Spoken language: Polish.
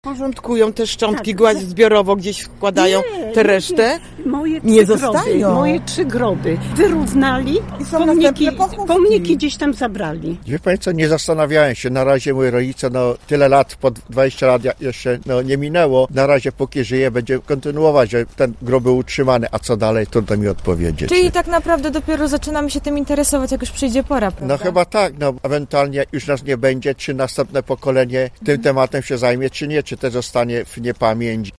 Porządkują te szczątki, gładź zbiorowo gdzieś wkładają tę resztę? Nie zostają. Moje 3 groby wyrównali i są następne pomniki gdzieś tam zabrali. Wie pani co, nie zastanawiałem się. Na razie mój rodzice, tyle lat, po 20 lat jeszcze nie minęło. Na razie póki żyje, będzie kontynuować, że ten groby utrzymany. A co dalej, trudno mi odpowiedzieć. Czyli tak naprawdę dopiero zaczynamy się tym interesować, jak już przyjdzie pora, prawda? No chyba tak, ewentualnie już nas nie będzie, czy następne pokolenie tym tematem się zajmie, czy nie, czy to zostanie w niepamięć.